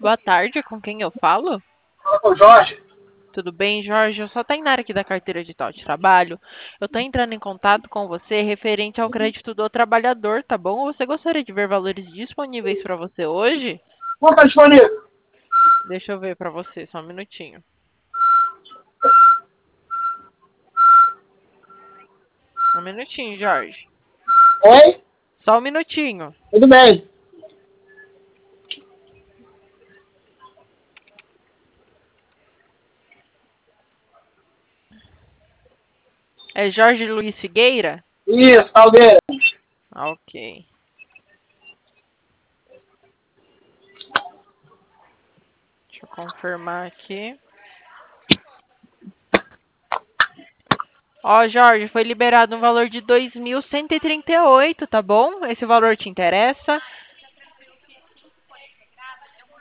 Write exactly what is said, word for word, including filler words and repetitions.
boa tarde, com quem eu falo? Fala com o Jorge. Tudo bem, Jorge? Eu sou a Tainara aqui da carteira de tal de trabalho. Eu estou entrando em contato com você referente ao crédito do trabalhador, tá bom? Você gostaria de ver valores disponíveis para você hoje? Como está disponível? Deixa eu ver para você, só um minutinho. Um minutinho, Jorge. Oi? Só um minutinho. Tudo bem. É Jorge Luiz Figueira? Isso, Caldeira. Ah, ok. Deixa eu confirmar aqui. Ó, Jorge, foi liberado um valor de dois mil cento e trinta e oito, tá bom? Esse valor te interessa?